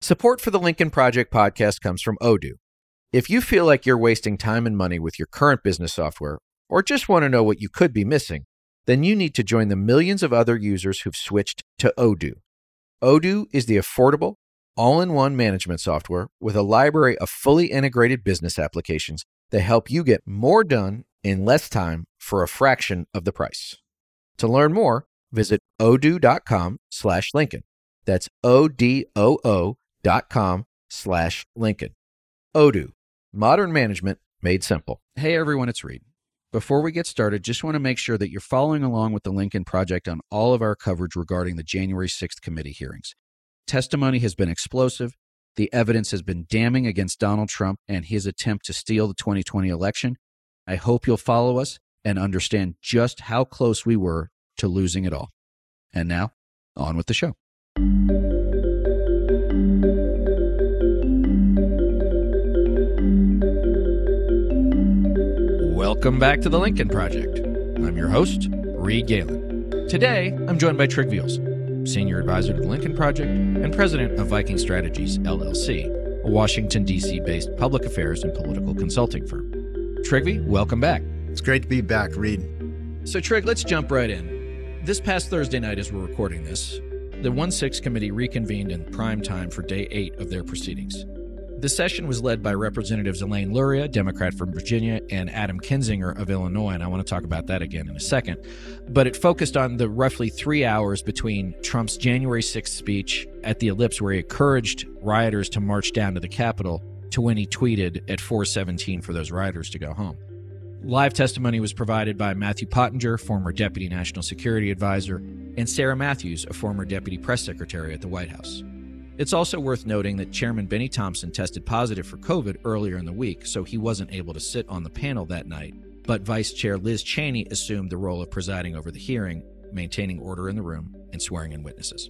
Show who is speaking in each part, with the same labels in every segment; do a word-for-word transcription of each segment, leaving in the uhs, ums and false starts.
Speaker 1: Support for the Lincoln Project podcast comes from Odoo. If you feel like you're wasting time and money with your current business software, or just want to know what you could be missing, then you need to join the millions of other users who've switched to Odoo. Odoo is the affordable, all-in-one management software with a library of fully integrated business applications that help you get more done in less time for a fraction of the price. To learn more, visit odoo.com slash Lincoln. That's O-D-O-O dot com slash Lincoln. Odoo, modern management made simple.
Speaker 2: Hey everyone, it's Reed. Before we get started, just want to make sure that you're following along with the Lincoln Project on all of our coverage regarding the January sixth committee hearings. Testimony has been explosive. The evidence has been damning against Donald Trump and his attempt to steal the twenty twenty election. I hope you'll follow us and understand just how close we were to losing it all. And now, on with the show. Welcome back to the Lincoln Project. I'm your host, Reed Galen. Today, I'm joined by Trig Veals, Senior Advisor to the Lincoln Project and President of Viking Strategies, L L C, a Washington, D C-based public affairs and political consulting firm. Trigvy, welcome back.
Speaker 3: It's great to be back, Reed.
Speaker 2: So, Trig, let's jump right in. This past Thursday night, as we're recording this, the one six committee reconvened in prime time for day eight of their proceedings. The session was led by Representatives Elaine Luria, Democrat from Virginia, and Adam Kinzinger of Illinois, and I want to talk about that again in a second. But it focused on the roughly three hours between Trump's January sixth speech at the Ellipse, where he encouraged rioters to march down to the Capitol, to when he tweeted at four seventeen for those rioters to go home. Live testimony was provided by Matthew Pottinger, former Deputy National Security Advisor, and Sarah Matthews, a former Deputy Press Secretary at the White House. It's also worth noting that Chairman Benny Thompson tested positive for COVID earlier in the week, so he wasn't able to sit on the panel that night, but Vice Chair Liz Cheney assumed the role of presiding over the hearing, maintaining order in the room, and swearing in witnesses.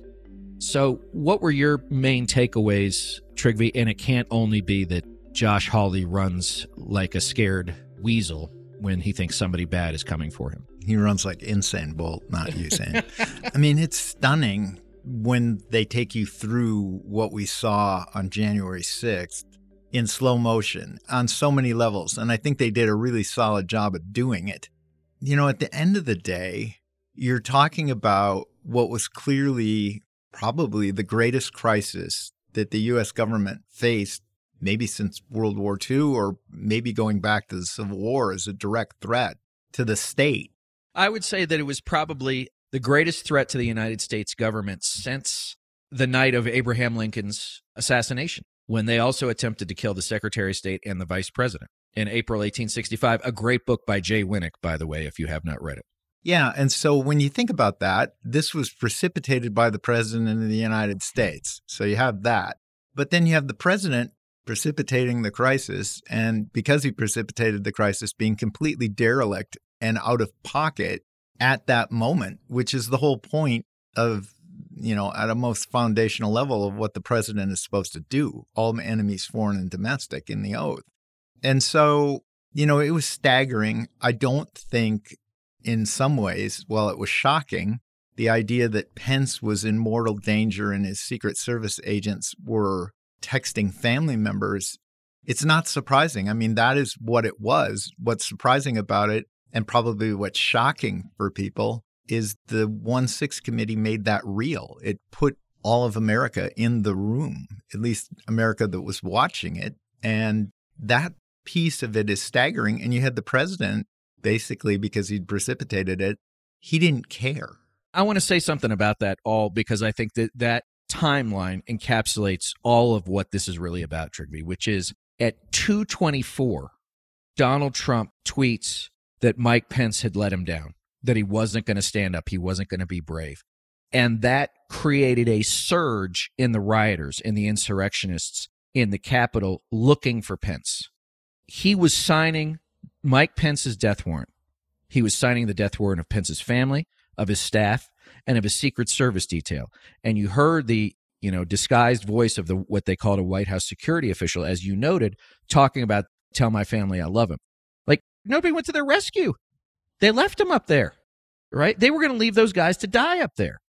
Speaker 2: So what were your main takeaways, Trigvy? And it can't only be that Josh Hawley runs like a scared weasel when he thinks somebody bad is coming for him.
Speaker 3: He runs like Usain Bolt, not Usain. I mean, it's stunning when they take you through what we saw on January sixth in slow motion on so many levels. And I think they did a really solid job of doing it. You know, at the end of the day, you're talking about what was clearly probably the greatest crisis that the U S government faced maybe since World War Two, or maybe going back to the Civil War, as a direct threat to the state.
Speaker 2: I would say that it was probably the greatest threat to the United States government since the night of Abraham Lincoln's assassination, when they also attempted to kill the Secretary of State and the Vice President in April eighteen sixty-five, a great book by Jay Winnick, by the way, if you have not read it.
Speaker 3: Yeah, and so when you think about that, this was precipitated by the President of the United States. So you have that. But then you have the President precipitating the crisis, and because he precipitated the crisis, being completely derelict and out of pocket at that moment, which is the whole point of, you know, at a most foundational level of what the president is supposed to do, all enemies, foreign and domestic, in the oath. And so, you know, it was staggering. I don't think in some ways, while it was shocking, the idea that Pence was in mortal danger and his Secret Service agents were texting family members, it's not surprising. I mean, that is what it was. What's surprising about it, and probably what's shocking for people, is the one six committee made that real. It put all of America in the room, at least America that was watching it. And that piece of it is staggering. And you had the president, basically, because he'd precipitated it, he didn't care.
Speaker 2: I want to say something about that all, because I think that that timeline encapsulates all of what this is really about, Trigby, which is at two twenty-four, Donald Trump tweets that Mike Pence had let him down, that he wasn't going to stand up, he wasn't going to be brave. And that created a surge in the rioters, in the insurrectionists in the Capitol looking for Pence. He was signing Mike Pence's death warrant. He was signing the death warrant of Pence's family, of his staff, and of his Secret Service detail. And you heard the, you know, disguised voice of the what they called a White House security official, as you noted, talking about, tell my family I love him. Like, nobody went to their rescue. They left him up there, right? They were going to leave those guys to die up there.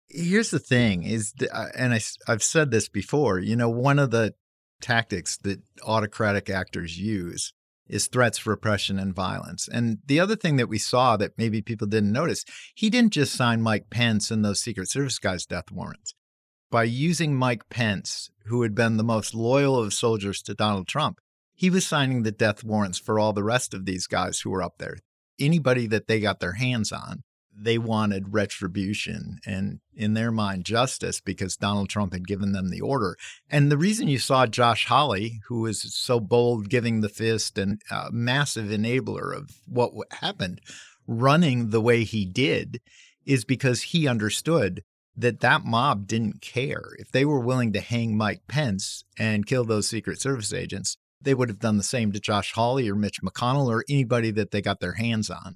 Speaker 3: Here's the thing is, and I, I've said this before, you know, one of the tactics that autocratic actors use is threats, repression, and violence. And the other thing that we saw that maybe people didn't notice, he didn't just sign Mike Pence and those Secret Service guys' death warrants. By using Mike Pence, who had been the most loyal of soldiers to Donald Trump, he was signing the death warrants for all the rest of these guys who were up there. Anybody that they got their hands on, they wanted retribution and, in their mind, justice because Donald Trump had given them the order. And the reason you saw Josh Hawley, who was so bold, giving the fist and a massive enabler of what happened, running the way he did, is because he understood that that mob didn't care. If they were willing to hang Mike Pence and kill those Secret Service agents, they would have done the same to Josh Hawley or Mitch McConnell or anybody that they got their hands on.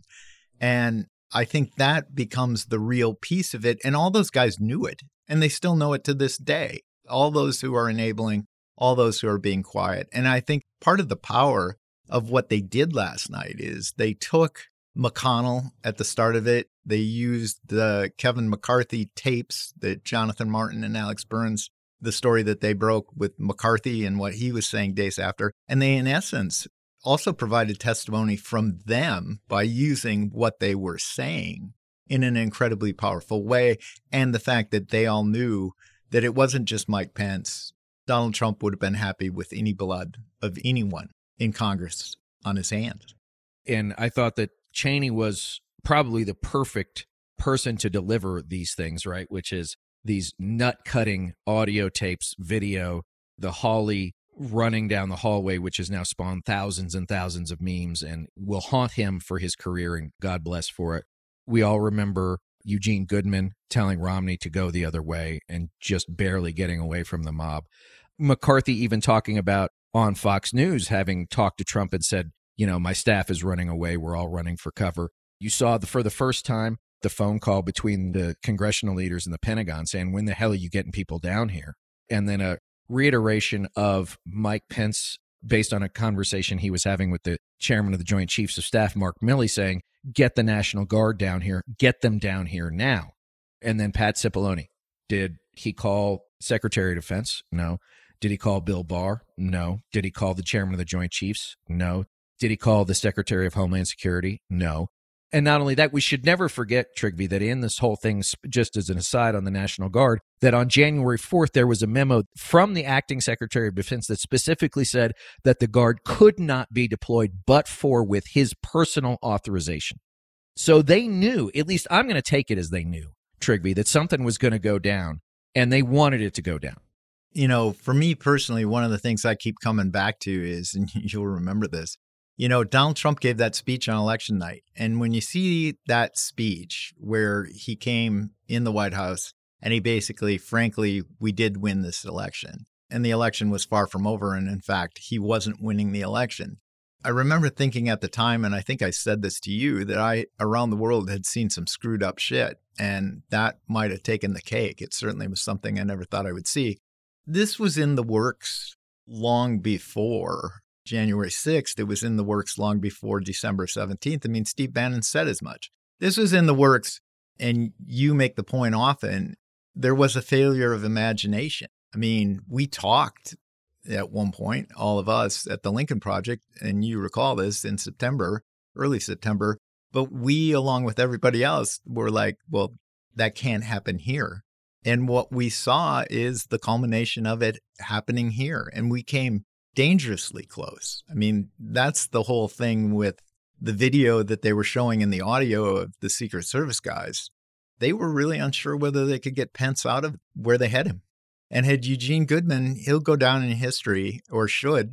Speaker 3: And I think that becomes the real piece of it. And all those guys knew it, and they still know it to this day. All those who are enabling, all those who are being quiet. And I think part of the power of what they did last night is they took McConnell at the start of it. They used the Kevin McCarthy tapes that Jonathan Martin and Alex Burns, the story that they broke with McCarthy and what he was saying days after. And they, in essence, also provided testimony from them by using what they were saying in an incredibly powerful way. And the fact that they all knew that it wasn't just Mike Pence. Donald Trump would have been happy with any blood of anyone in Congress on his hands.
Speaker 2: And I thought that Cheney was probably the perfect person to deliver these things, right? Which is these nut-cutting audio tapes, video, the Hawley running down the hallway, which has now spawned thousands and thousands of memes and will haunt him for his career, and God bless for it. We all remember Eugene Goodman telling Romney to go the other way and just barely getting away from the mob. McCarthy even talking about on Fox News, having talked to Trump and said, you know, my staff is running away. We're all running for cover. You saw the, for the first time the phone call between the congressional leaders and the Pentagon saying, when the hell are you getting people down here? And then a reiteration of Mike Pence based on a conversation he was having with the chairman of the Joint Chiefs of Staff, Mark Milley, saying, get the National Guard down here, get them down here now. And then Pat Cipollone, did he call Secretary of Defense? No. Did he call Bill Barr? No. Did he call the chairman of the Joint Chiefs? No. Did he call the Secretary of Homeland Security? No. And not only that, we should never forget, Trigby, that in this whole thing, just as an aside on the National Guard, that on January fourth, there was a memo from the acting Secretary of Defense that specifically said that the Guard could not be deployed but for with his personal authorization. So they knew, at least I'm going to take it as they knew, Trigby, that something was going to go down, and they wanted it to go down.
Speaker 3: You know, for me personally, one of the things I keep coming back to is, and you'll remember this, you know, Donald Trump gave that speech on election night. And when you see that speech where he came in the White House and he basically, frankly, we did win this election and the election was far from over. And in fact, he wasn't winning the election. I remember thinking at the time, and I think I said this to you, that I, around the world, had seen some screwed up shit. And that might have taken the cake. It certainly was something I never thought I would see. This was in the works long before January sixth. It was in the works long before December seventeenth. I mean, Steve Bannon said as much. This was in the works, and you make the point often, there was a failure of imagination. I mean, we talked at one point, all of us at the Lincoln Project, and you recall this in September, early September, but we, along with everybody else, were like, well, that can't happen here. And what we saw is the culmination of it happening here. And we came dangerously close. I mean, that's the whole thing with the video that they were showing and the audio of the Secret Service guys. They were really unsure whether they could get Pence out of where they had him. And had Eugene Goodman, he'll go down in history, or should,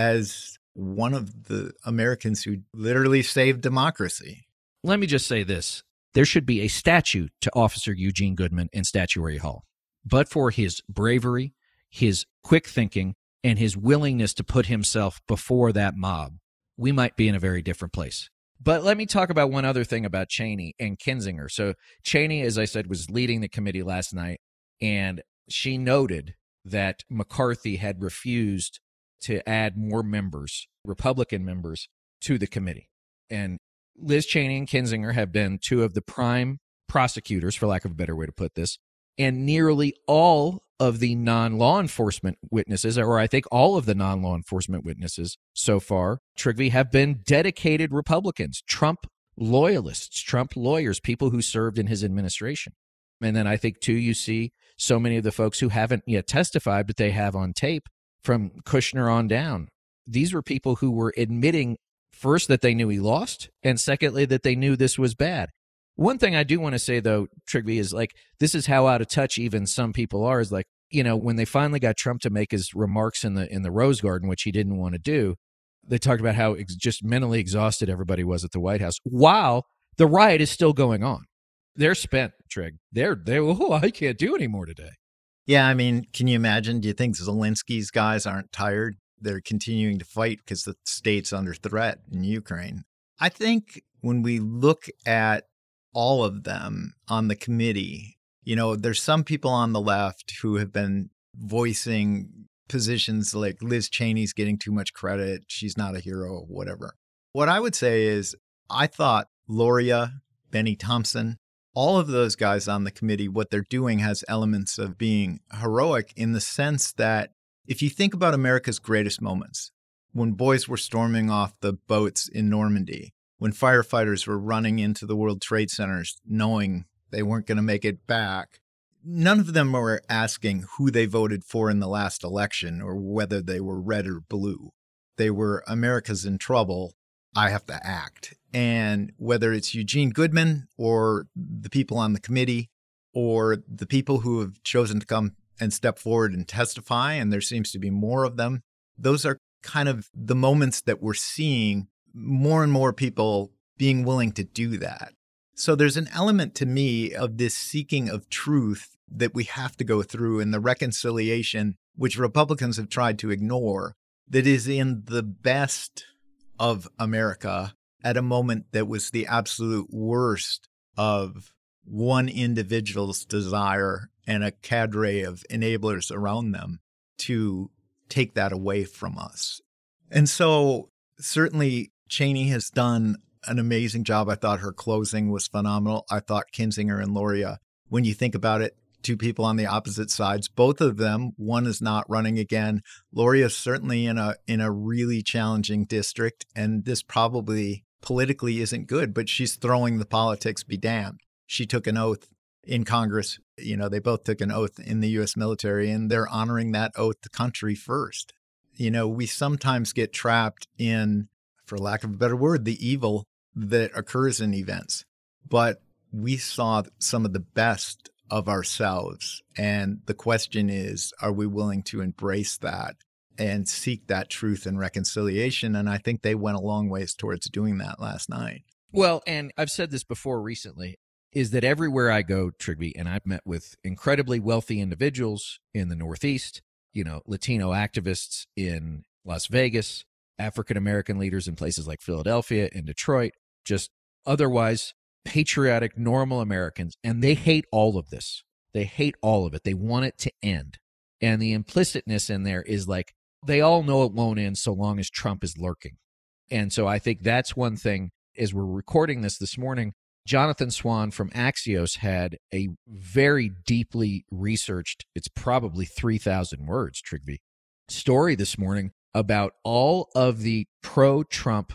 Speaker 3: as one of the Americans who literally saved democracy.
Speaker 2: Let me just say this. There should be a statue to Officer Eugene Goodman in Statuary Hall. But for his bravery, his quick thinking, and his willingness to put himself before that mob, we might be in a very different place. But let me talk about one other thing about Cheney and Kinzinger. So Cheney, as I said, was leading the committee last night, and she noted that McCarthy had refused to add more members, Republican members, to the committee. And Liz Cheney and Kinzinger have been two of the prime prosecutors, for lack of a better way to put this, And nearly all of the non-law enforcement witnesses, or I think all of the non-law enforcement witnesses so far, Trygve, have been dedicated Republicans, Trump loyalists, Trump lawyers, people who served in his administration. And then I think, too, you see so many of the folks who haven't yet testified, but they have on tape from Kushner on down. These were people who were admitting, first, that they knew he lost, and secondly, that they knew this was bad. One thing I do want to say, though, Trygve, is like, this is how out of touch even some people are, is like, you know, when they finally got Trump to make his remarks in the in the Rose Garden, which he didn't want to do, they talked about how ex- just mentally exhausted everybody was at the White House while the riot is still going on. They're spent, Trig. They're, they're, oh, I can't do any more today.
Speaker 3: Yeah, I mean, can you imagine? Do you think Zelensky's guys aren't tired? They're continuing to fight because the state's under threat in Ukraine. I think when we look at all of them on the committee, you know, there's some people on the left who have been voicing positions like Liz Cheney's getting too much credit. She's not a hero, whatever. What I would say is I thought Luria, Benny Thompson, all of those guys on the committee, what they're doing has elements of being heroic in the sense that if you think about America's greatest moments, when boys were storming off the boats in Normandy, when firefighters were running into the World Trade Centers knowing they weren't going to make it back, none of them were asking who they voted for in the last election or whether they were red or blue. They were, America's in trouble, I have to act. And whether it's Eugene Goodman or the people on the committee or the people who have chosen to come and step forward and testify, and there seems to be more of them, those are kind of the moments that we're seeing more and more people being willing to do that. So there's an element to me of this seeking of truth that we have to go through and the reconciliation, which Republicans have tried to ignore, that is in the best of America at a moment that was the absolute worst of one individual's desire and a cadre of enablers around them to take that away from us. And so certainly Cheney has done an amazing job. I thought her closing was phenomenal. I thought Kinzinger and Luria, when you think about it, two people on the opposite sides, both of them, one is not running again. Luria is certainly in a in a really challenging district, and this probably politically isn't good, but she's throwing the politics be damned. She took an oath in Congress. You know, they both took an oath in the U S military, and they're honoring that oath to country first. You know, we sometimes get trapped in, for lack of a better word, the evil that occurs in events. But we saw some of the best of ourselves. And the question is, are we willing to embrace that and seek that truth and reconciliation? And I think they went a long ways towards doing that last night.
Speaker 2: Well, and I've said this before recently, is that everywhere I go, Trygve, and I've met with incredibly wealthy individuals in the Northeast, you know, Latino activists in Las Vegas, African-American leaders in places like Philadelphia and Detroit, just otherwise patriotic, normal Americans, and they hate all of this. They hate all of it. They want it to end. And the implicitness in there is like, they all know it won't end so long as Trump is lurking. And so I think that's one thing, as we're recording this this morning, Jonathan Swan from Axios had a very deeply researched, it's probably three thousand words, Trygve, story this morning about all of the pro-Trump,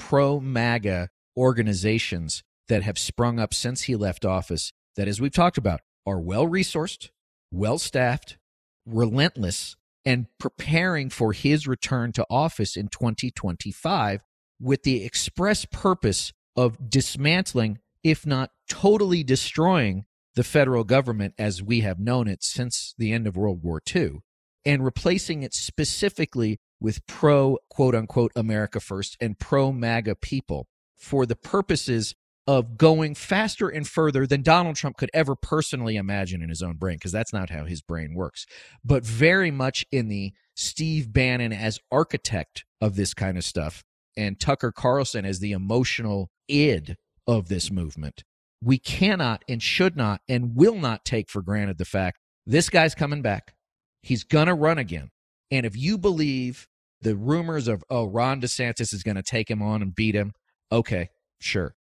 Speaker 2: pro-MAGA organizations that have sprung up since he left office that, as we've talked about, are well-resourced, well-staffed, relentless, and preparing for his return to office in twenty twenty-five with the express purpose of dismantling, if not totally destroying, the federal government as we have known it since the end of World War Two, and replacing it specifically with pro, quote-unquote, America First and pro-MAGA people for the purposes of going faster and further than Donald Trump could ever personally imagine in his own brain, because that's not how his brain works, but very much in the Steve Bannon as architect of this kind of stuff and Tucker Carlson as the emotional id of this movement. We cannot and should not and will not take for granted the fact this guy's coming back. He's going to run again. And if you believe the rumors of, oh, Ron DeSantis is going to take him on and beat him, okay, sure.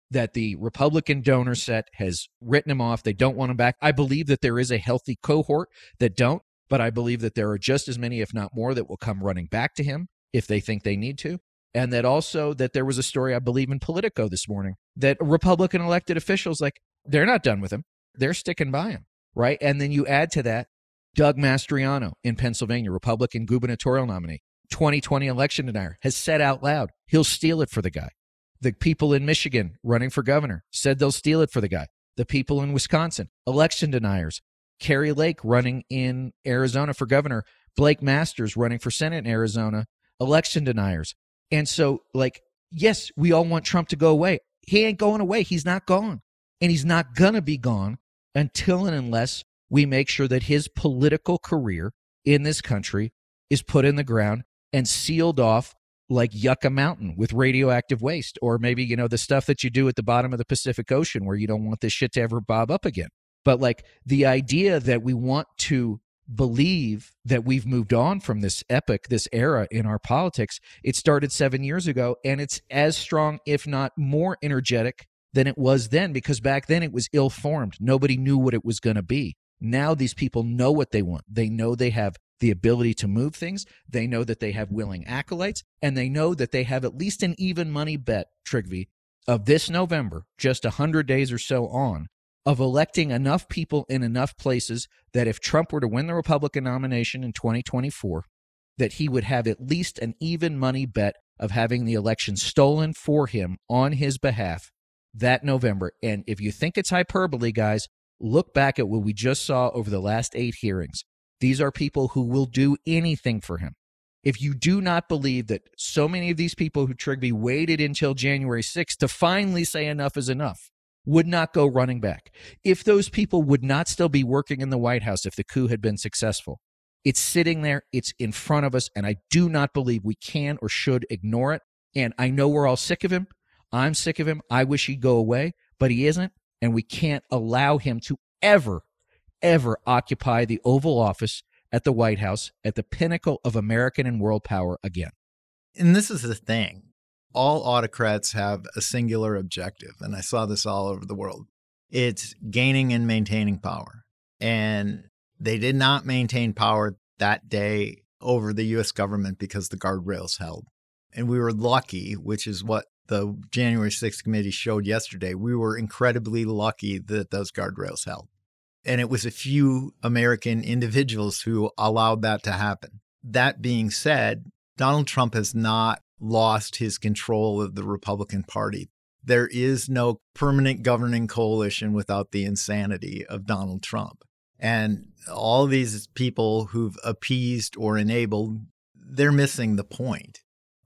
Speaker 2: that the Republican donor set has written him off. They don't want him back. I believe that there is a healthy cohort that don't, but I believe that there are just as many, if not more, that will come running back to him if they think they need to. And that also that there was a story, I believe, in Politico this morning that Republican elected officials, like, they're not done with him. They're sticking by him, right? And then you add to that Doug Mastriano in Pennsylvania, Republican gubernatorial nominee, twenty twenty election denier, has said out loud he'll steal it for the guy. The people in Michigan running for governor said they'll steal it for the guy. The people in Wisconsin, election deniers. Carrie Lake running in Arizona for governor. Blake Masters running for Senate in Arizona, election deniers. And so, like, yes, we all want Trump to go away. He ain't going away. He's not gone. And he's not going to be gone until and unless we make sure that his political career in this country is put in the ground and sealed off like Yucca Mountain with radioactive waste, or maybe, you know, the stuff that you do at the bottom of the Pacific Ocean where you don't want this shit to ever bob up again. But like the idea that we want to believe that we've moved on from this epoch, this era in our politics, it started seven years ago, and it's as strong, if not more energetic than it was then, because back then it was ill-formed. Nobody knew what it was going to be. Now these people know what they want. They know they have the ability to move things. They know that they have willing acolytes, and they know that they have at least an even money bet, Trygve, of this November, just one hundred days or so on, of electing enough people in enough places that if Trump were to win the Republican nomination in twenty twenty-four, that he would have at least an even money bet of having the election stolen for him on his behalf that November. And if you think it's hyperbole, guys, look back at what we just saw over the last eight hearings. These are people who will do anything for him. If you do not believe that so many of these people who Trygve waited until January sixth to finally say enough is enough would not go running back, if those people would not still be working in the White House if the coup had been successful, it's sitting there, it's in front of us, and I do not believe we can or should ignore it. And I know we're all sick of him. I'm sick of him. I wish he'd go away, but he isn't, and we can't allow him to ever ever occupy the Oval Office at the White House, at the pinnacle of American and world power again.
Speaker 3: And this is the thing. All autocrats have a singular objective, and I saw this all over the world. It's gaining and maintaining power. And they did not maintain power that day over the U S government because the guardrails held. And we were lucky, which is what the January sixth committee showed yesterday. We were incredibly lucky that those guardrails held. And it was a few American individuals who allowed that to happen. That being said, Donald Trump has not lost his control of the Republican Party. There is no permanent governing coalition without the insanity of Donald Trump. And all these people who've appeased or enabled, they're missing the point.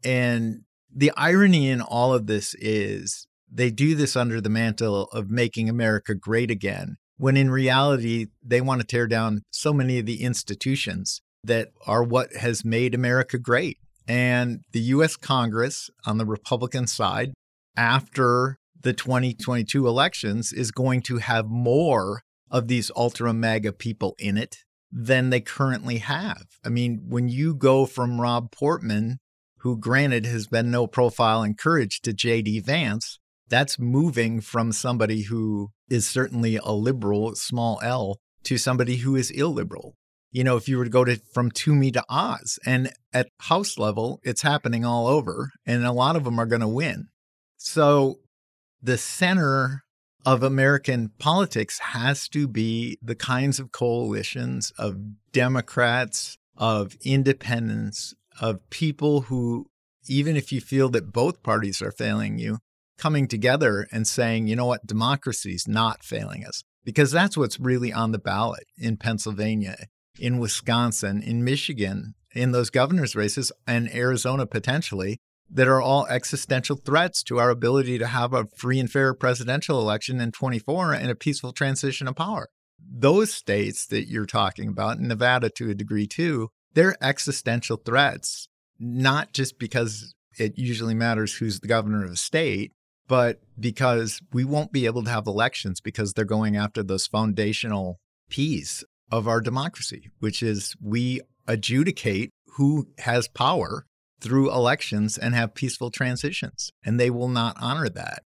Speaker 3: And the irony in all of this is they do this under the mantle of making America great again, when in reality, they want to tear down so many of the institutions that are what has made America great. And the U S Congress on the Republican side, after the twenty twenty-two elections, is going to have more of these ultra mega people in it than they currently have. I mean, when you go from Rob Portman, who granted has been no profile in courage, to J D Vance, that's moving from somebody who is certainly a liberal, small L, to somebody who is illiberal. You know, if you were to go to from Toomey to Oz, and at House level, it's happening all over, and a lot of them are going to win. So the center of American politics has to be the kinds of coalitions of Democrats, of independents, of people who, even if you feel that both parties are failing you, coming together and saying, you know what, democracy's not failing us. Because that's what's really on the ballot in Pennsylvania, in Wisconsin, in Michigan, in those governor's races, and Arizona potentially, that are all existential threats to our ability to have a free and fair presidential election in twenty-four and a peaceful transition of power. Those states that you're talking about, Nevada to a degree too, they're existential threats, not just because it usually matters who's the governor of a state, but because we won't be able to have elections because they're going after those foundational P's of our democracy, which is we adjudicate who has power through elections and have peaceful transitions, and they will not honor that.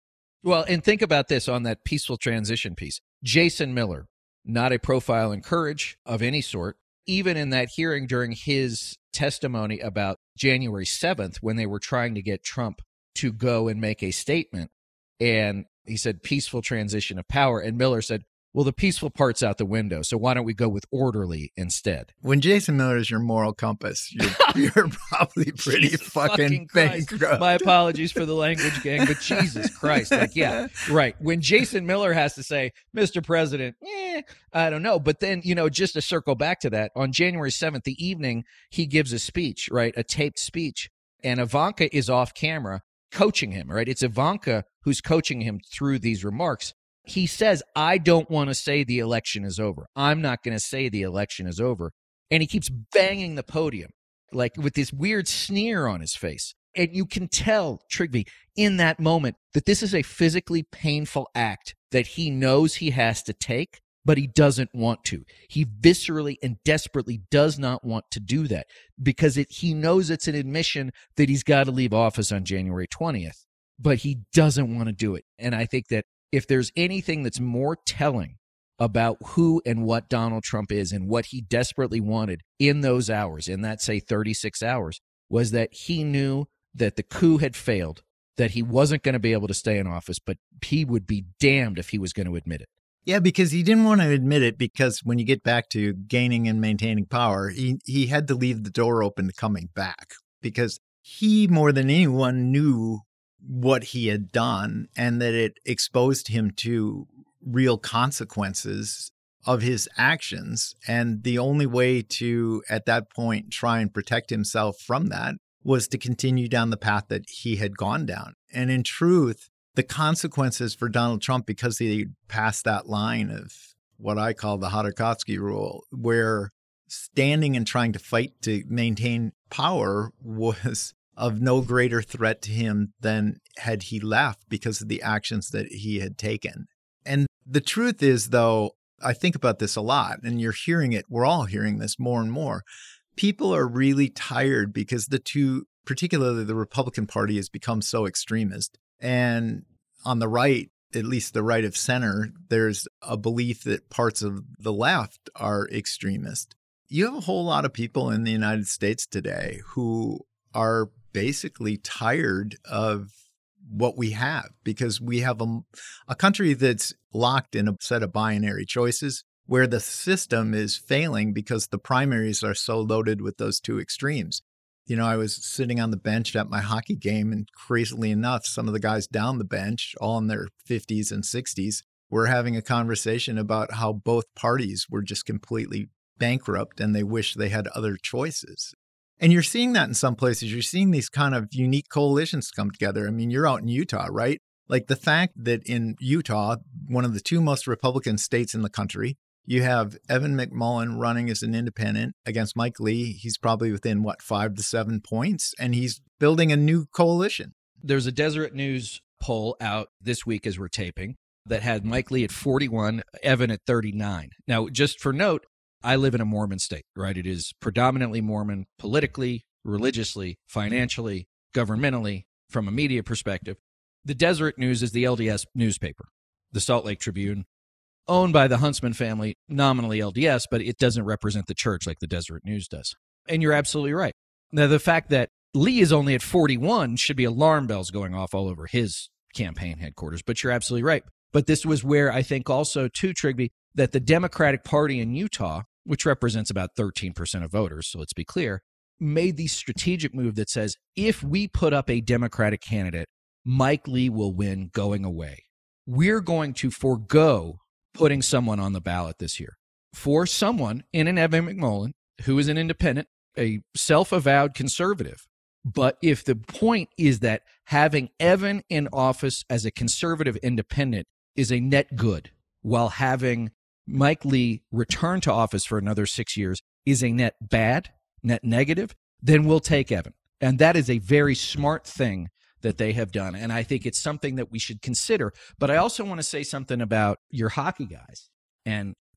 Speaker 2: Well, and think about this on that peaceful transition piece. Jason Miller, not a profile in courage of any sort, even in that hearing during his testimony about January seventh, when they were trying to get Trump to go and make a statement. And he said, peaceful transition of power. And Miller said, well, the peaceful part's out the window, so why don't we go with orderly instead?
Speaker 3: When Jason Miller is your moral compass, you're, you're probably pretty
Speaker 2: Jesus
Speaker 3: fucking
Speaker 2: fucking Christ.
Speaker 3: bankrupt.
Speaker 2: My apologies for the language, gang, but Jesus Christ. Like, yeah, right. When Jason Miller has to say, Mister President, eh, I don't know. But then, you know, just to circle back to that, on January seventh, the evening, he gives a speech, right, a taped speech, and Ivanka is off camera coaching him, right? It's Ivanka who's coaching him through these remarks. He says, I don't want to say the election is over. I'm not going to say the election is over. And he keeps banging the podium, like with this weird sneer on his face. And you can tell, Trygve, in that moment that this is a physically painful act that he knows he has to take, but he doesn't want to. He viscerally and desperately does not want to do that because it, he knows it's an admission that he's got to leave office on January twentieth, but he doesn't want to do it. And I think that if there's anything that's more telling about who and what Donald Trump is and what he desperately wanted in those hours, in that, say, thirty-six hours, was that he knew that the coup had failed, that he wasn't going to be able to stay in office, but he would be damned if he was going to admit it.
Speaker 3: Yeah, because he didn't want to admit it, because when you get back to gaining and maintaining power, he, he had to leave the door open to coming back, because he, more than anyone, knew what he had done and that it exposed him to real consequences of his actions. And the only way to, at that point, try and protect himself from that was to continue down the path that he had gone down. And in truth, the consequences for Donald Trump, because he passed that line of what I call the Hodorkovsky rule, where standing and trying to fight to maintain power was of no greater threat to him than had he left, because of the actions that he had taken. And the truth is, though, I think about this a lot, and you're hearing it, we're all hearing this more and more. People are really tired because the two, particularly the Republican Party, has become so extremist. And on the right, at least the right of center, there's a belief that parts of the left are extremist. You have a whole lot of people in the United States today who are basically tired of what we have, because we have a, a country that's locked in a set of binary choices where the system is failing because the primaries are so loaded with those two extremes. You know, I was sitting on the bench at my hockey game, and crazily enough, some of the guys down the bench, all in their fifties and sixties, were having a conversation about how both parties were just completely bankrupt and they wish they had other choices. And you're seeing that in some places. You're seeing these kind of unique coalitions come together. I mean, you're out in Utah, right? Like the fact that in Utah, one of the two most Republican states in the country, you have Evan McMullin running as an independent against Mike Lee. He's probably within, what, five to seven points, and he's building a new coalition.
Speaker 2: There's a Deseret News poll out this week as we're taping that had Mike Lee at forty-one, Evan at thirty-nine. Now, just for note, I live in a Mormon state, right? It is predominantly Mormon politically, religiously, financially, governmentally, from a media perspective. The Deseret News is the L D S newspaper. The Salt Lake Tribune, owned by the Huntsman family, nominally L D S, but it doesn't represent the church like the Deseret News does. And you're absolutely right. Now, the fact that Lee is only at forty-one should be alarm bells going off all over his campaign headquarters, but you're absolutely right. But this was where I think also, too, Trygve, that the Democratic Party in Utah, which represents about thirteen percent of voters, so let's be clear, made the strategic move that says, if we put up a Democratic candidate, Mike Lee will win going away. We're going to forego putting someone on the ballot this year for someone in an Evan McMullin who is an independent, a self-avowed conservative. But if the point is that having Evan in office as a conservative independent is a net good, while having Mike Lee return to office for another six years is a net bad, net negative, then we'll take Evan. And that is a very smart thing that they have done. And I think it's something that we should consider. But I also want to say something about your hockey guys. And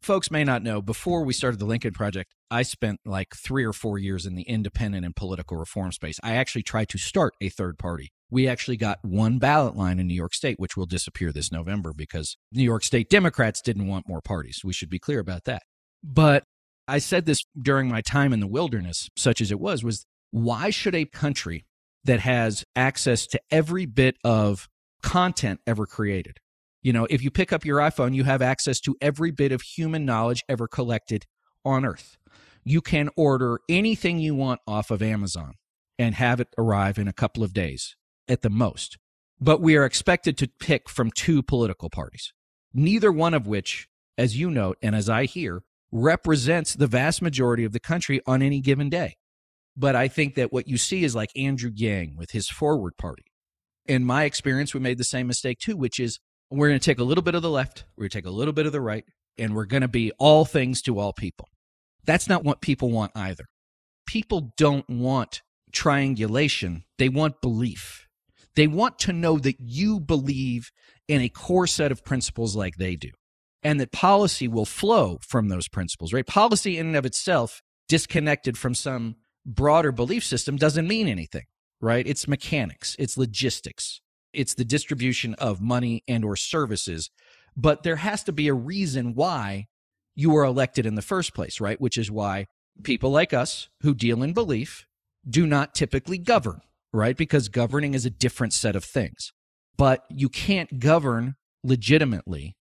Speaker 2: folks may not know, before we started the Lincoln Project, I spent like three or four years in the independent and political reform space. I actually tried to start a third party. We actually got one ballot line in New York State, which will disappear this November because New York State Democrats didn't want more parties. We should be clear about that. But I said this during my time in the wilderness, such as it was, was why should a country that has access to every bit of content ever created? You know, if you pick up your iPhone, you have access to every bit of human knowledge ever collected on Earth. You can order anything you want off of Amazon and have it arrive in a couple of days at the most. But we are expected to pick from two political parties, neither one of which, as you note and as I hear, represents the vast majority of the country on any given day. But I think that what you see is like Andrew Yang with his Forward Party. In my experience, we made the same mistake too, which is we're going to take a little bit of the left, we're going to take a little bit of the right, and we're going to be all things to all people. That's not what people want either. People don't want triangulation. They want belief. They want to know that you believe in a core set of principles like they do, and that policy will flow from those principles, right? Policy in and of itself, disconnected from some broader belief system, doesn't mean anything, right? It's mechanics, it's logistics. It's the distribution of money and or services, but there has to be a reason why you were elected in the first place, right? Which is why people like us who deal in belief do not typically govern, right? Because governing is a different set of things. But you can't govern legitimately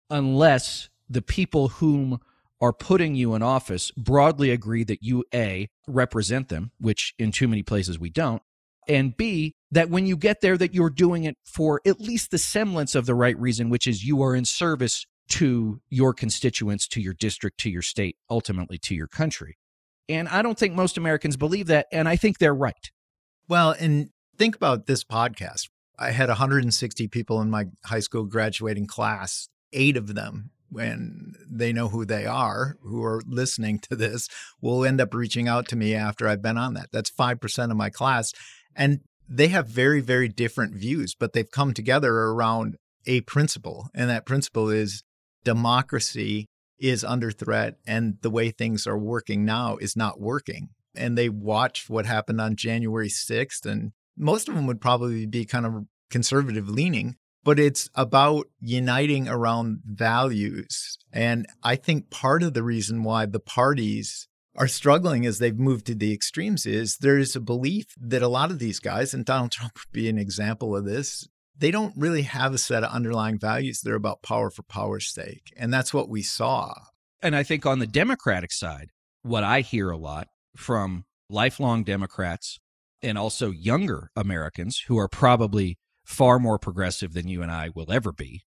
Speaker 2: unless the people whom are putting you in office broadly agree that you, A, represent them, which in too many places we don't, and B, that when you get there, that you're doing it for at least the semblance of the right reason, which is you are in service to your constituents, to your district, to your state, ultimately to your country. And I don't think most Americans believe that, and I think they're right.
Speaker 3: Well, and think about this podcast. I had one hundred sixty people in my high school graduating class, eight of them, when they know who they are, who are listening to this, will end up reaching out to me after I've been on that. That's five percent of my class. And they have very, very different views, but they've come together around a principle. And that principle is democracy is under threat, and the way things are working now is not working. And they watched what happened on January sixth, and most of them would probably be kind of conservative leaning, but it's about uniting around values. And I think part of the reason why the parties are struggling as they've moved to the extremes is there's a belief that a lot of these guys, and Donald Trump would be an example of this, they don't really have a set of underlying values. They're about power for power's sake. And that's what we saw.
Speaker 2: And I think on the Democratic side, what I hear a lot from lifelong Democrats and also younger Americans who are probably far more progressive than you and I will ever be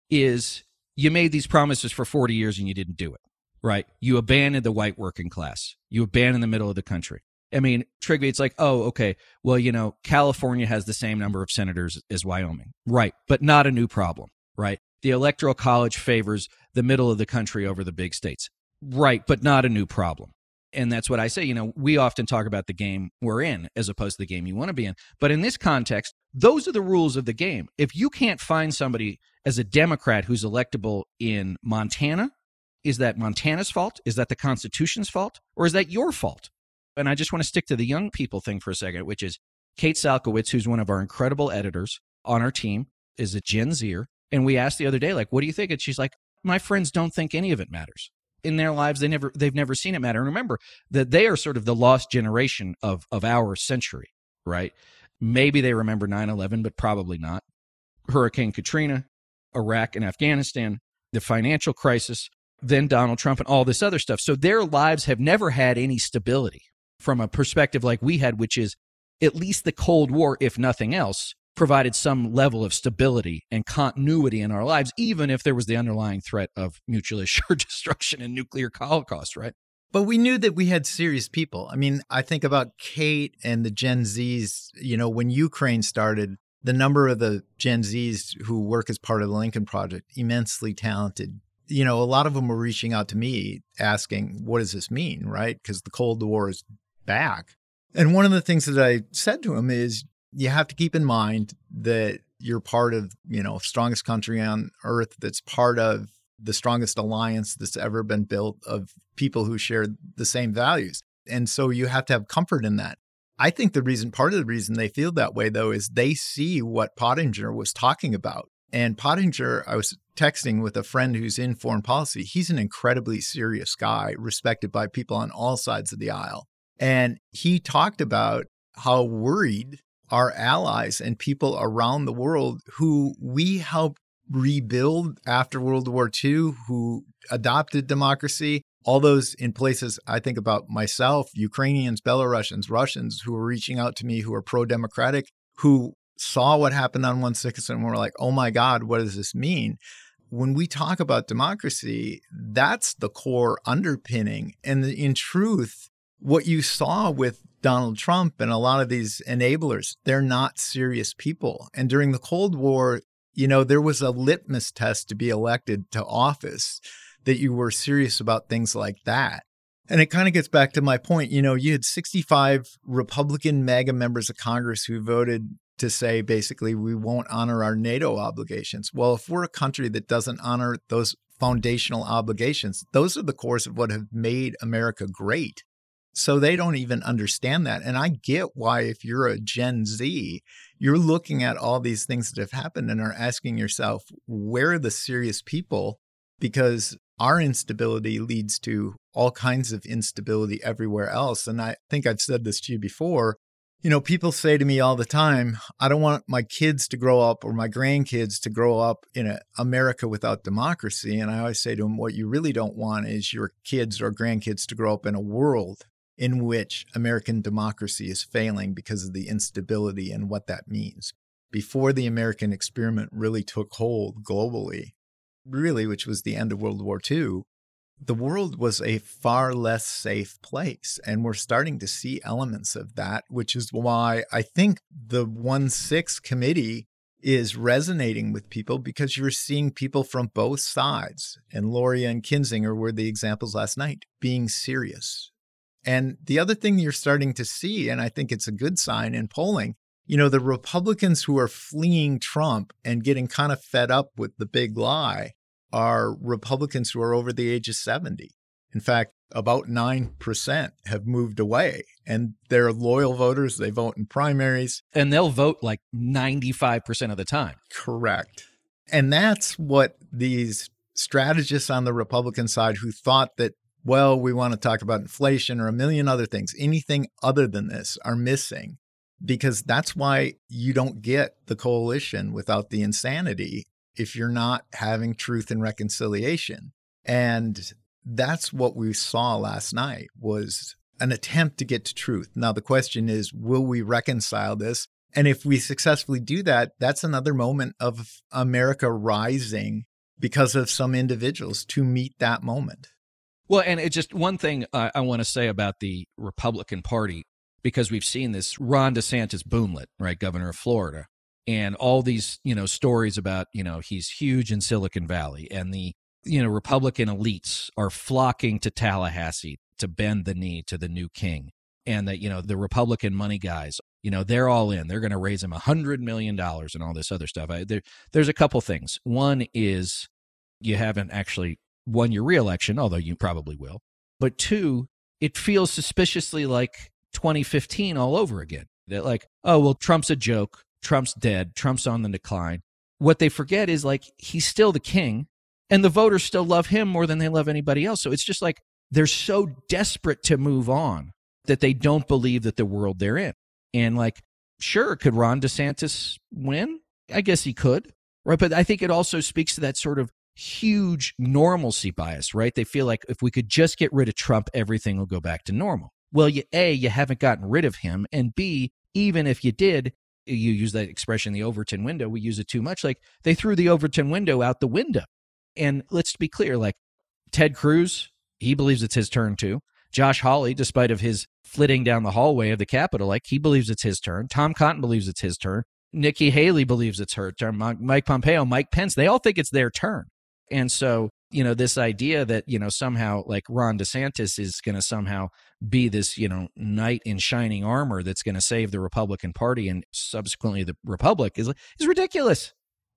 Speaker 2: is you made these promises for forty years and you didn't do it, right? You abandoned the white working class. You abandoned the middle of the country. I mean, Trigby, it's like, oh, okay, well, you know, California has the same number of senators as Wyoming. Right, but not a new problem, right? The Electoral College favors the middle of the country over the big states. Right, but not a new problem. And that's what I say, you know, we often talk about the game we're in as opposed to the game you want to be in. But in this context, those are the rules of the game. If you can't find somebody as a Democrat who's electable in Montana, is that Montana's fault? Is that the Constitution's fault? Or is that your fault? And I just want to stick to the young people thing for a second, which is Kate Salkowitz, who's one of our incredible editors on our team, is a Gen Zer. And we asked the other day, like, what do you think? And she's like, my friends don't think any of it matters. In their lives, they never, they've never seen it matter. And remember that they are sort of the lost generation of, of our century, right? Maybe they remember nine eleven, but probably not. Hurricane Katrina, Iraq and Afghanistan, the financial crisis, then Donald Trump and all this other stuff. So their lives have never had any stability from a perspective like we had, which is at least the Cold War, if nothing else, provided some level of stability and continuity in our lives, even if there was the underlying threat of mutually assured destruction and nuclear holocaust, right?
Speaker 3: But we knew that we had serious people. I mean, I think about Kate and the Gen Zs, you know, when Ukraine started, the number of the Gen Zs who work as part of the Lincoln Project, immensely talented. You know, a lot of them were reaching out to me asking, what does this mean, right? Because the Cold War is back. And one of the things that I said to him is, you have to keep in mind that you're part of, you know, strongest country on earth that's part of the strongest alliance that's ever been built of people who share the same values. And so you have to have comfort in that. I think the reason, part of the reason they feel that way, though, is they see what Pottinger was talking about. And Pottinger, I was texting with a friend who's in foreign policy. He's an incredibly serious guy, respected by people on all sides of the aisle. And he talked about how worried our allies and people around the world who we helped rebuild after World War Two, who adopted democracy, all those in places, I think about myself, Ukrainians, Belarusians, Russians who were reaching out to me, who are pro-democratic, who saw what happened on one six and were like, oh my God, what does this mean? When we talk about democracy, that's the core underpinning. And in truth, what you saw with Donald Trump and a lot of these enablers, they're not serious people. And during the Cold War, you know, there was a litmus test to be elected to office that you were serious about things like that. And it kind of gets back to my point. You know, you had sixty-five Republican MAGA members of Congress who voted to say, basically, we won't honor our NATO obligations. Well, if we're a country that doesn't honor those foundational obligations, those are the cores of what have made America great. So they don't even understand that. And I get why, if you're a Gen Z, you're looking at all these things that have happened and are asking yourself, where are the serious people? Because our instability leads to all kinds of instability everywhere else. And I think I've said this to you before. You know, people say to me all the time, I don't want my kids to grow up or my grandkids to grow up in a America without democracy. And I always say to them, what you really don't want is your kids or grandkids to grow up in a world in which American democracy is failing because of the instability and what that means. Before the American experiment really took hold globally, really, which was the end of World War Two, the world was a far less safe place. And we're starting to see elements of that, which is why I think the one six committee is resonating with people, because you're seeing people from both sides. And Luria and Kinzinger were the examples last night, being serious. And the other thing you're starting to see, and I think it's a good sign in polling, you know, the Republicans who are fleeing Trump and getting kind of fed up with the big lie are Republicans who are over the age of seventy. In fact, about nine percent have moved away, and they're loyal voters. They vote in primaries.
Speaker 2: And they'll vote like ninety-five percent of the time.
Speaker 3: Correct. And that's what these strategists on the Republican side who thought that, well, we want to talk about inflation or a million other things, anything other than this, are missing, because that's why you don't get the coalition without the insanity if you're not having truth and reconciliation. And that's what we saw last night, was an attempt to get to truth. Now, the question is, will we reconcile this? And if we successfully do that, that's another moment of America rising because of some individuals to meet that moment.
Speaker 2: Well, and it's just one thing I, I want to say about the Republican Party, because we've seen this Ron DeSantis boomlet, right, governor of Florida, and all these, you know, stories about, you know, he's huge in Silicon Valley, and the, you know, Republican elites are flocking to Tallahassee to bend the knee to the new king. And that, you know, the Republican money guys, you know, they're all in. They're going to raise him one hundred million dollars and all this other stuff. I, there, there's a couple things. One is you haven't actually won your reelection, although you probably will. But two, it feels suspiciously like twenty fifteen all over again. That like, oh, well, Trump's a joke. Trump's dead. Trump's on the decline. What they forget is, like, he's still the king, and the voters still love him more than they love anybody else. So it's just like they're so desperate to move on that they don't believe that the world they're in. And like, sure, could Ron DeSantis win? I guess he could, right? But I think it also speaks to that sort of huge normalcy bias, right? They feel like if we could just get rid of Trump, everything will go back to normal. Well, you, A, you haven't gotten rid of him, and B, even if you did, you use that expression, the Overton window, we use it too much. Like, they threw the Overton window out the window. And let's be clear, like, Ted Cruz, he believes it's his turn too. Josh Hawley, despite of his flitting down the hallway of the Capitol, like, he believes it's his turn. Tom Cotton believes it's his turn. Nikki Haley believes it's her turn. Mike Pompeo, Mike Pence, they all think it's their turn. And so, you know, this idea that, you know, somehow like Ron DeSantis is going to somehow be this, you know, knight in shining armor that's going to save the Republican Party and subsequently the Republic is, is ridiculous.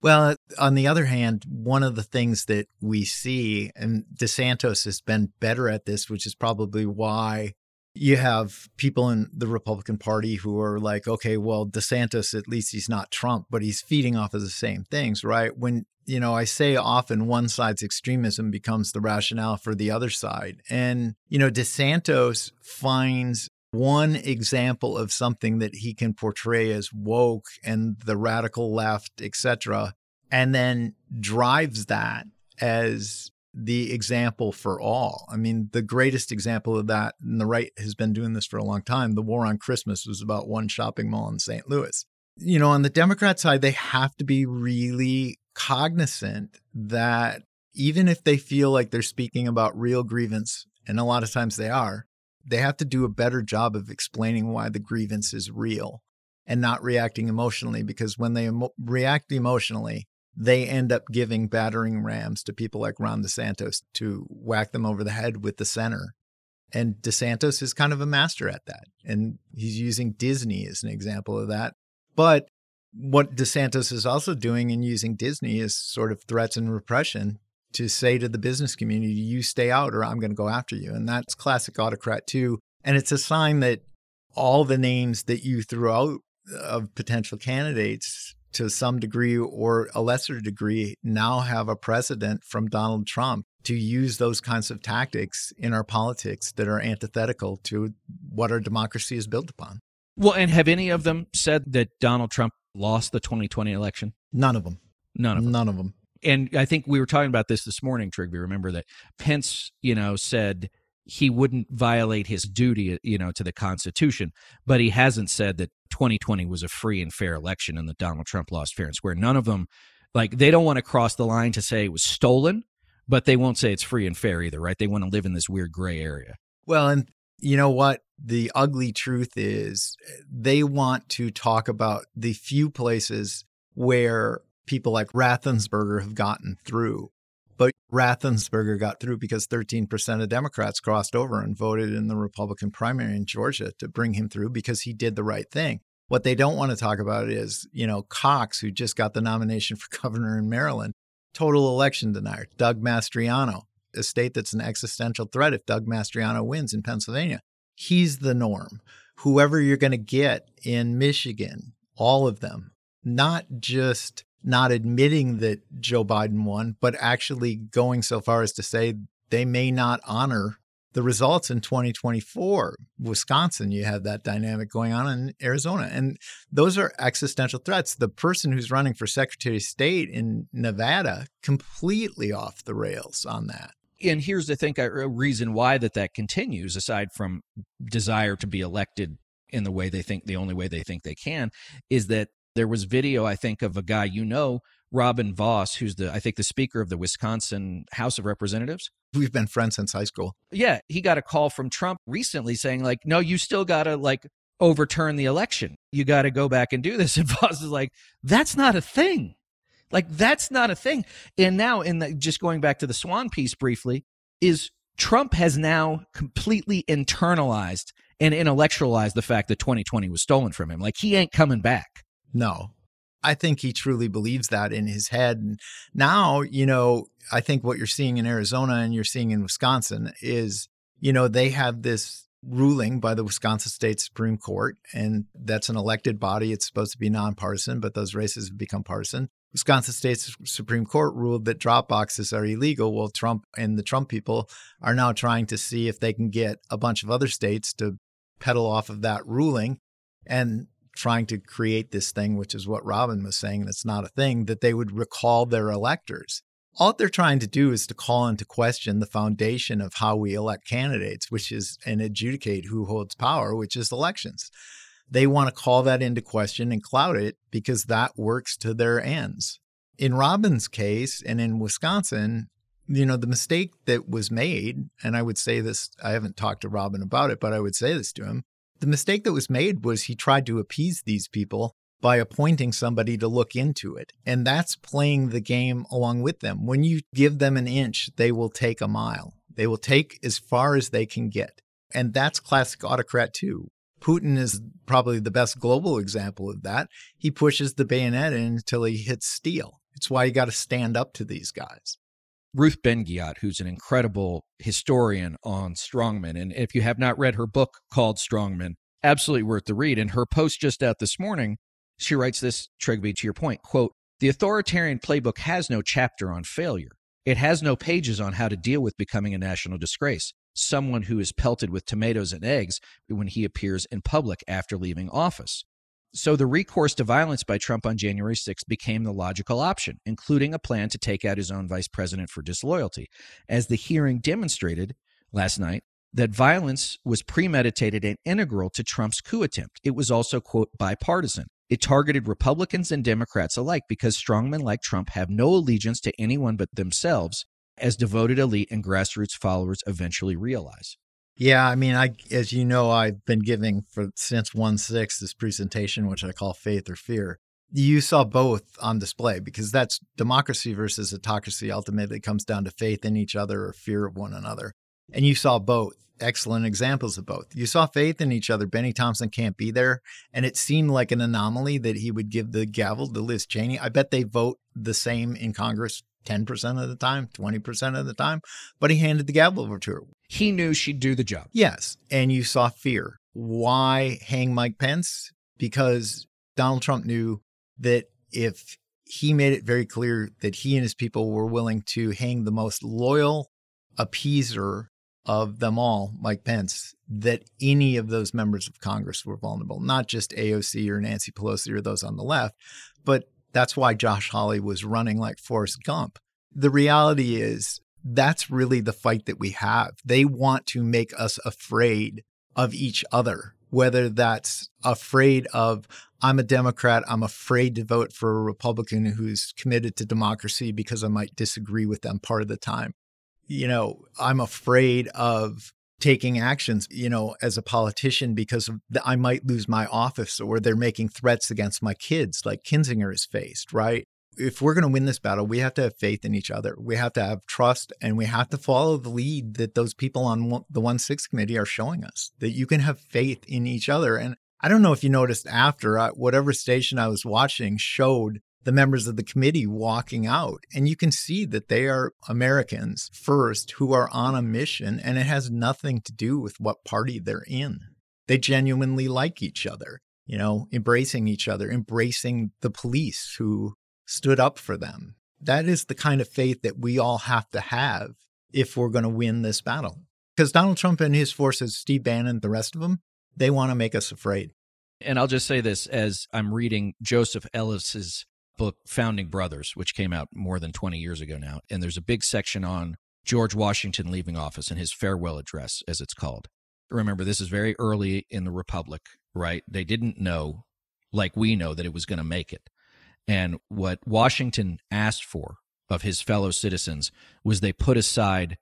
Speaker 3: Well, on the other hand, one of the things that we see, and DeSantis has been better at this, which is probably why you have people in the Republican Party who are like, okay, well, DeSantis, at least he's not Trump, but he's feeding off of the same things, right? When, you know, I say often one side's extremism becomes the rationale for the other side. And, you know, DeSantis finds one example of something that he can portray as woke and the radical left, et cetera, and then drives that as the example for all. I mean, the greatest example of that, and the right has been doing this for a long time, the war on Christmas was about one shopping mall in Saint Louis. You know, on the Democrat side, they have to be really cognizant that even if they feel like they're speaking about real grievance, and a lot of times they are, they have to do a better job of explaining why the grievance is real and not reacting emotionally, because when they emo- react emotionally, they end up giving battering rams to people like Ron DeSantis to whack them over the head with the center. And DeSantis is kind of a master at that. And he's using Disney as an example of that. But what DeSantis is also doing in using Disney is sort of threats and repression to say to the business community, you stay out or I'm going to go after you. And that's classic autocrat too. And it's a sign that all the names that you threw out of potential candidates to some degree or a lesser degree now have a precedent from Donald Trump to use those kinds of tactics in our politics that are antithetical to what our democracy is built upon.
Speaker 2: Well, and have any of them said that Donald Trump lost the twenty twenty election?
Speaker 3: None of them.
Speaker 2: None of them.
Speaker 3: None of them.
Speaker 2: And I think we were talking about this this morning, Trigby. Remember that Pence, you know, said he wouldn't violate his duty, you know, to the Constitution, but he hasn't said that twenty twenty was a free and fair election and that Donald Trump lost fair and square. None of them, like, they don't want to cross the line to say it was stolen, but they won't say it's free and fair either, right? They want to live in this weird gray area.
Speaker 3: Well, and you know what? The ugly truth is they want to talk about the few places where people like Raffensperger have gotten through. But Raffensperger got through because thirteen percent of Democrats crossed over and voted in the Republican primary in Georgia to bring him through because he did the right thing. What they don't want to talk about is, you know, Cox, who just got the nomination for governor in Maryland, total election denier. Doug Mastriano, a state that's an existential threat if Doug Mastriano wins in Pennsylvania. He's the norm. Whoever you're going to get in Michigan, all of them, not just not admitting that Joe Biden won, but actually going so far as to say they may not honor the results in twenty twenty-four. Wisconsin, you have that dynamic going on in Arizona. And those are existential threats. The person who's running for Secretary of State in Nevada, completely off the rails on that.
Speaker 2: And here's the thing, a reason why that that continues, aside from desire to be elected in the way they think, the only way they think they can, is that there was video, I think, of a guy, you know, Robin Vos, who's the, I think, the Speaker of the Wisconsin House of Representatives.
Speaker 3: We've been friends since high school.
Speaker 2: Yeah, he got a call from Trump recently saying, like, no, you still got to, like, overturn the election. You got to go back and do this. And Vos is like, that's not a thing. Like, that's not a thing. And now, in the, just going back to the Swan piece briefly, is Trump has now completely internalized and intellectualized the fact that twenty twenty was stolen from him. Like, he ain't coming back.
Speaker 3: No, I think he truly believes that in his head. And now, you know, I think what you're seeing in Arizona and you're seeing in Wisconsin is, you know, they have this ruling by the Wisconsin State Supreme Court, and that's an elected body. It's supposed to be nonpartisan, but those races have become partisan. Wisconsin State Supreme Court ruled that drop boxes are illegal. Well, Trump and the Trump people are now trying to see if they can get a bunch of other states to pedal off of that ruling and trying to create this thing, which is what Robin was saying, that's not a thing, that they would recall their electors. All they're trying to do is to call into question the foundation of how we elect candidates, which is and adjudicate who holds power, which is elections. They want to call that into question and cloud it because that works to their ends. In Robin's case and in Wisconsin, you know, the mistake that was made, and I would say this, I haven't talked to Robin about it, but I would say this to him. The mistake that was made was he tried to appease these people by appointing somebody to look into it. And that's playing the game along with them. When you give them an inch, they will take a mile. They will take as far as they can get. And that's classic autocrat too. Putin is probably the best global example of that. He pushes the bayonet in until he hits steel. It's why you got to stand up to these guys.
Speaker 2: Ruth Ben-Ghiat, who's an incredible historian on strongmen, and if you have not read her book called Strongmen, absolutely worth the read. And her post just out this morning, she writes this, Trygve, to your point, quote, "The authoritarian playbook has no chapter on failure. It has no pages on how to deal with becoming a national disgrace, someone who is pelted with tomatoes and eggs when he appears in public after leaving office. So the recourse to violence by Trump on January sixth became the logical option, including a plan to take out his own vice president for disloyalty. As the hearing demonstrated last night, that violence was premeditated and integral to Trump's coup attempt. It was also, quote, bipartisan. It targeted Republicans and Democrats alike because strongmen like Trump have no allegiance to anyone but themselves, as devoted elite and grassroots followers eventually realize."
Speaker 3: Yeah, I mean, I as you know, I've been giving for since one six this presentation, which I call Faith or Fear. You saw both on display because that's democracy versus autocracy. Ultimately, comes down to faith in each other or fear of one another. And you saw both. Excellent examples of both. You saw faith in each other. Benny Thompson can't be there. And it seemed like an anomaly that he would give the gavel to Liz Cheney. I bet they vote the same in Congress ten percent of the time, twenty percent of the time, but he handed the gavel over to her.
Speaker 2: He knew she'd do the job.
Speaker 3: Yes. And you saw fear. Why hang Mike Pence? Because Donald Trump knew that if he made it very clear that he and his people were willing to hang the most loyal appeaser of them all, Mike Pence, that any of those members of Congress were vulnerable, not just A O C or Nancy Pelosi or those on the left, but that's why Josh Hawley was running like Forrest Gump. The reality is that's really the fight that we have. They want to make us afraid of each other, whether that's afraid of, I'm a Democrat, I'm afraid to vote for a Republican who's committed to democracy because I might disagree with them part of the time. You know, I'm afraid of taking actions, you know, as a politician because I might lose my office, or they're making threats against my kids like Kinzinger has faced, right? If we're going to win this battle, we have to have faith in each other. We have to have trust, and we have to follow the lead that those people on the one six committee are showing us, that you can have faith in each other. And I don't know if you noticed after, uh, whatever station I was watching showed the members of the committee walking out. And you can see that they are Americans first who are on a mission, and it has nothing to do with what party they're in. They genuinely like each other, you know, embracing each other, embracing the police who stood up for them. That is the kind of faith that we all have to have if we're going to win this battle. Because Donald Trump and his forces, Steve Bannon, the rest of them, they want to make us afraid.
Speaker 2: And I'll just say this, as I'm reading Joseph Ellis's book, Founding Brothers, which came out more than twenty years ago now. And there's a big section on George Washington leaving office and his farewell address, as it's called. Remember, this is very early in the Republic, right? They didn't know, like we know, that it was going to make it. And what Washington asked for of his fellow citizens was they put aside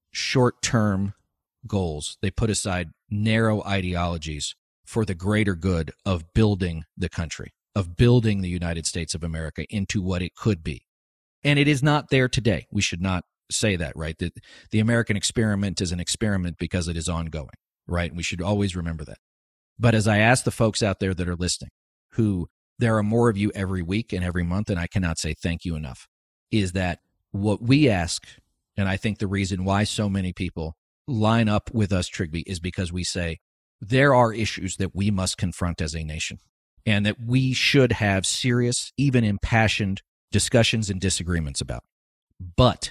Speaker 2: short-term goals. They put aside narrow ideologies for the greater good of building the country, of building the United States of America into what it could be. And it is not there today. We should not say that, right? That the American experiment is an experiment because it is ongoing, right? We should always remember that. But as I ask the folks out there that are listening, who there are more of you every week and every month, and I cannot say thank you enough, is that what we ask, and I think the reason why so many people line up with us, Trygve, is because we say there are issues that we must confront as a nation, and that we should have serious, even impassioned discussions and disagreements about. But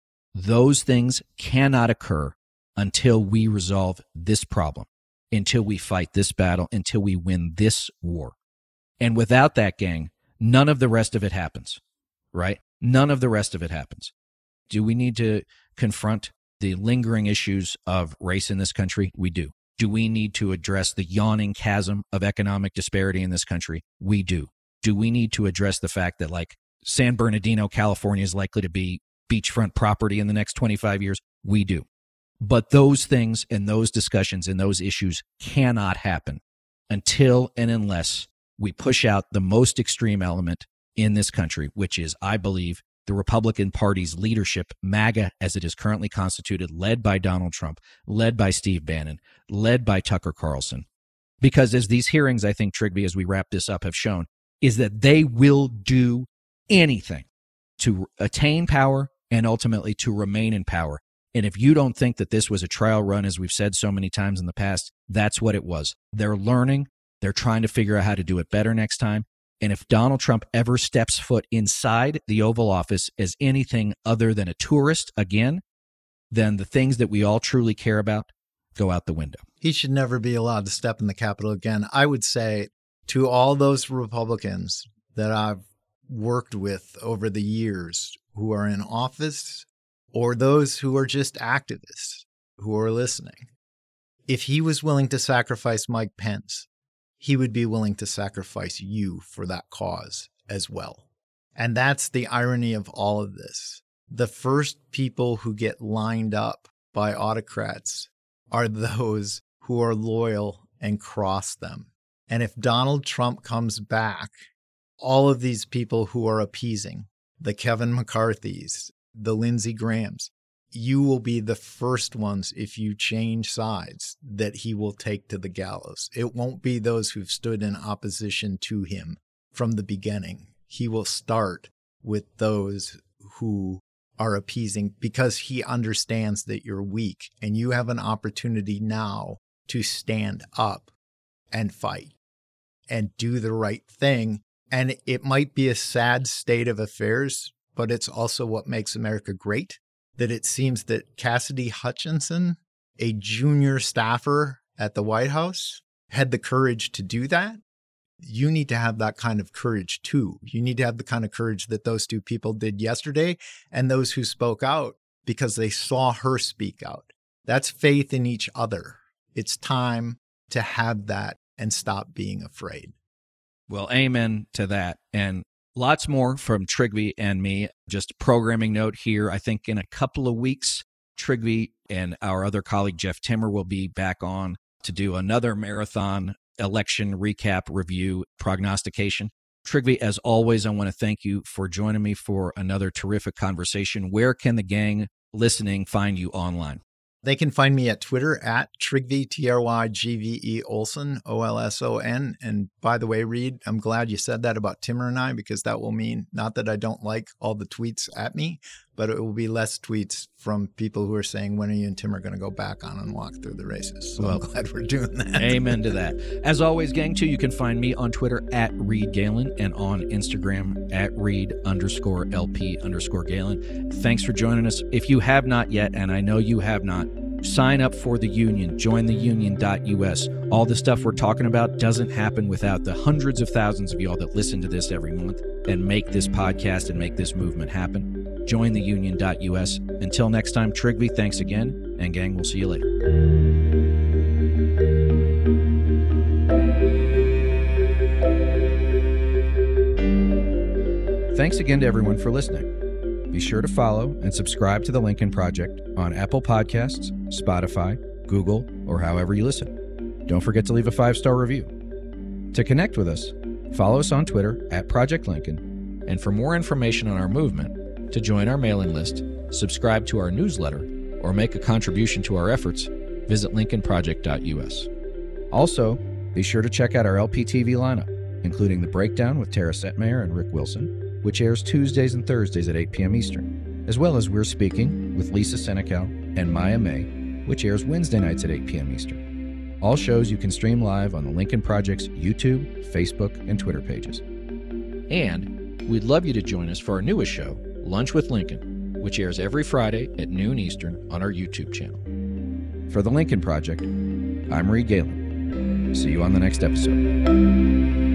Speaker 2: those things cannot occur until we resolve this problem, until we fight this battle, until we win this war. And without that, gang, none of the rest of it happens, right? None of the rest of it happens. Do we need to confront the lingering issues of race in this country? We do. Do we need to address the yawning chasm of economic disparity in this country? We do. Do we need to address the fact that, like, San Bernardino, California is likely to be beachfront property in the next twenty-five years? We do. But those things and those discussions and those issues cannot happen until and unless we push out the most extreme element in this country, which is, I believe, the Republican Party's leadership, MAGA as it is currently constituted, led by Donald Trump, led by Steve Bannon, led by Tucker Carlson. Because as these hearings, I think, Trygve, as we wrap this up, have shown, is that they will do anything, to attain power and ultimately to remain in power. And if you don't think that this was a trial run, as we've said so many times in the past, that's what it was. They're learning. They're trying to figure out how to do it better next time. And if Donald Trump ever steps foot inside the Oval Office as anything other than a tourist again, then the things that we all truly care about go out the window.
Speaker 3: He should never be allowed to step in the Capitol again. I would say to all those Republicans that I've worked with over the years who are in office or those who are just activists who are listening, if he was willing to sacrifice Mike Pence, he would be willing to sacrifice you for that cause as well. And that's the irony of all of this. The first people who get lined up by autocrats are those who are loyal and cross them. And if Donald Trump comes back, all of these people who are appeasing, the Kevin McCarthys, the Lindsey Grahams, you will be the first ones, if you change sides, that he will take to the gallows. It won't be those who've stood in opposition to him from the beginning. He will start with those who are appeasing because he understands that you're weak and you have an opportunity now to stand up and fight and do the right thing. And it might be a sad state of affairs, but it's also what makes America great, that it seems that Cassidy Hutchinson, a junior staffer at the White House, had the courage to do that. You need to have that kind of courage too. You need to have the kind of courage that those two people did yesterday and those who spoke out because they saw her speak out. That's faith in each other. It's time to have that and stop being afraid.
Speaker 2: Well, amen to that. And lots more from Trygve and me. Just a programming note here. I think in a couple of weeks, Trygve and our other colleague, Jeff Timmer, will be back on to do another marathon election recap, review, prognostication. Trygve, as always, I want to thank you for joining me for another terrific conversation. Where can the gang listening find you online?
Speaker 3: They can find me at Twitter at Trygve, T R Y G V E Olson, O L S O N. And by the way, Reed, I'm glad you said that about Timmer and I, because that will mean not that I don't like all the tweets at me, but it will be less tweets from people who are saying, when are you and Timmer going to go back on and walk through the races? So well, I'm glad we're doing that.
Speaker 2: Amen to that. As always, gang, too, you can find me on Twitter at Reed Galen and on Instagram at Reed underscore LP underscore Galen. Thanks for joining us. If you have not yet, and I know you have not, sign up for the union, join the union dot U S. All the stuff we're talking about doesn't happen without the hundreds of thousands of y'all that listen to this every month and make this podcast and make this movement happen. Join the union dot U S. Until next time, Trygve, thanks again, and gang, we'll see you later. Thanks again to everyone for listening. Be sure to follow and subscribe to The Lincoln Project on Apple Podcasts, Spotify, Google, or however you listen. Don't forget to leave a five-star review. To connect with us, follow us on Twitter at Project Lincoln, and for more information on our movement, to join our mailing list, subscribe to our newsletter, or make a contribution to our efforts, visit lincoln project dot U S. Also, be sure to check out our L P T V lineup, including The Breakdown with Tara Setmayer and Rick Wilson, which airs Tuesdays and Thursdays at eight p.m. Eastern, as well as We're Speaking with Lisa Senecal and Maya May, which airs Wednesday nights at eight p.m. Eastern. All shows you can stream live on the Lincoln Project's YouTube, Facebook, and Twitter pages. And we'd love you to join us for our newest show, Lunch with Lincoln, which airs every Friday at noon Eastern on our YouTube channel. For The Lincoln Project, I'm Reed Galen. See you on the next episode.